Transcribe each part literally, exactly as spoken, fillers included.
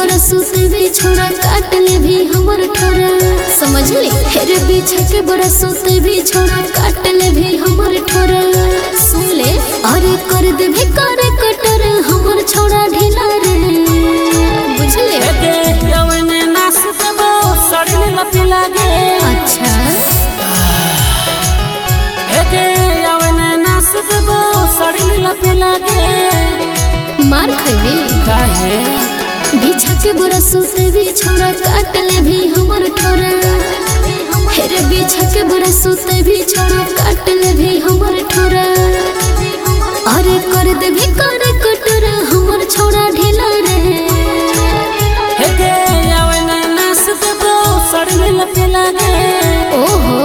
बड़ा सूते भी छोड़ा काट ले भी हमर ठोरा समझ ले हेरे बिछा के बड़ा सूते भी छोड़ा काट ले भी हमर ठोरा सुन ले अरे कर दे भी करे कटर हमर छोड़ा ढीला रे बुझ ले के यवने नास देबो सड़ले लपी लागे अच्छा के यवने नास देबो सड़ले लपी लागे मार खइबे काहे बिछा के बड़ा सूते भी छोड़ा काट ले भी हमर ठोरा हेरे बिछा के बड़ा सूते भी छोड़ा काट ले भी हमर ठोरा अरे कर दे भी करे कटर हमर छोड़ा ढीला रे के यवने नास देबो सड़ले लपी लागे ओहो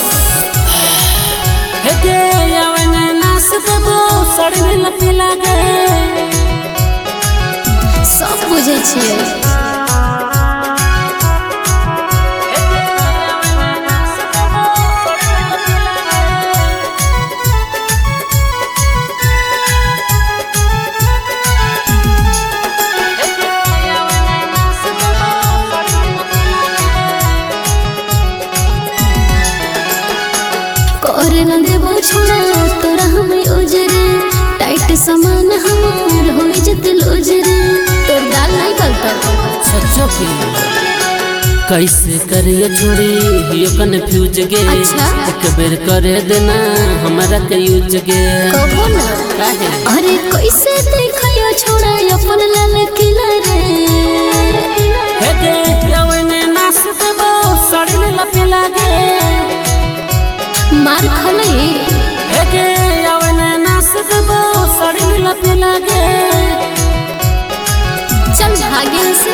के यवने नास देबो सड़ले लपी लागे सब बुझे छिए करे न देबो छोड़ा तोरा हमें उजरे टाइट सामान हमार हो जत लोजरे तोर दाल नहीं गलता सच्चो की कैसे करिए छोड़ी यो कन्फ्यूज गे अच्छा। एक बेर करे देना हमारा के यूज गे कबो ना काहे अरे कैसे देखियो छोड़ा अपन लाल किला रे हे गे यवने नास देबो सड़ले लपी लागे मार खले हे गे यवने नास देबो सड़ले लपी लागे चल भागे से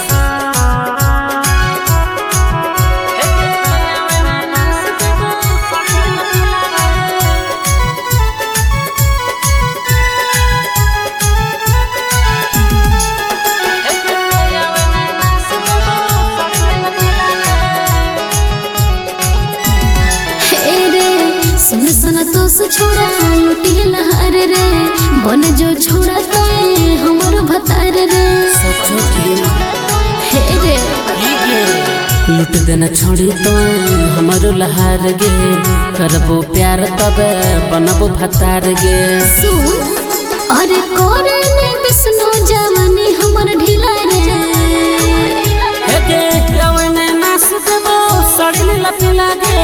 सुन सुन तो से छोड़ा लुटी लहर रे बन जो छोड़ा तो हमर भतार रे सच्चो की हे रे लुट देना छोड़ी तो हमारो लहार गे करबो प्यार तबे बनबो भतार गे सुन अरे करे ने विष्णु जवानी हमर ढीला रे हे गे यवने नास देबो सड़ले लपी लागे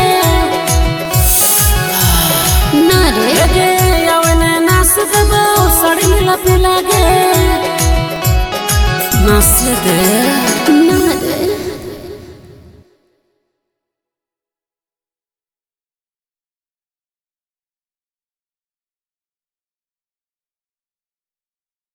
ना रे हे गे यवने नास देबो सड़ले लपी लागे नास दे